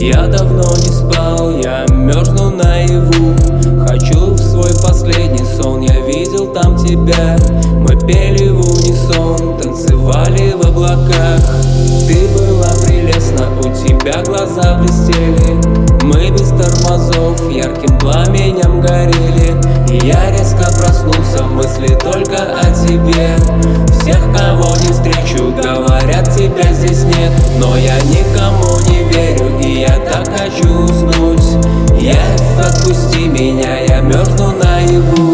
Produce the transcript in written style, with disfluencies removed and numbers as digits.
Я давно не спал, я мерзну наяву. Хочу в свой последний сон, я видел там тебя. Мы пели в унисон, танцевали в облаках. Ты была прелестна, у тебя глаза блестели. Мы без тормозов ярким пламенем горели. И я резко проснулся, мысли только о тебе. Всех, кого не встречу, говорят, тебя здесь нет. Но я никому не верю, и я так хочу уснуть. Отпусти меня, я мерзну наяву.